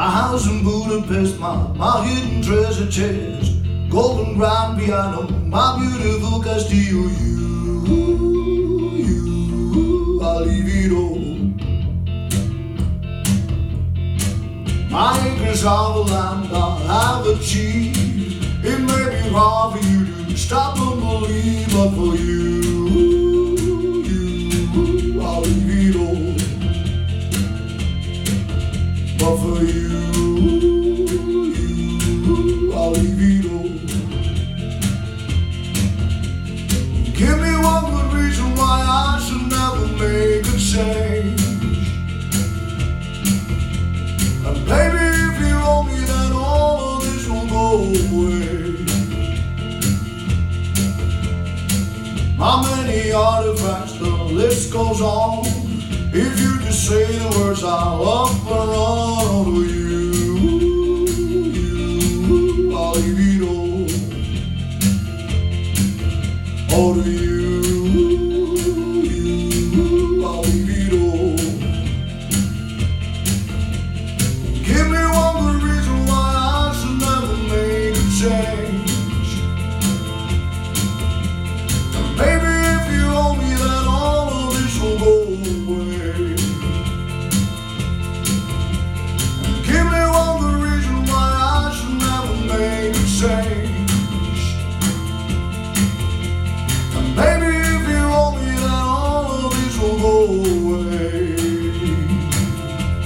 My house in Budapest, my hidden treasure chest, golden grand piano, my beautiful Castillo. I'll leave it all. My acres of land I have achieved. It may be hard for you to stop and believe, but for you, I'll leave it all. But for you, I'll leave it all. Give me one good reason why I should never make a change. And baby, if you owe me, then all of this will go away. How many artifacts, the list goes on. If you just say the words, I'll up and run over you. I'll leave it all to you. I'll leave it all. Give me one good reason why I should never make a change.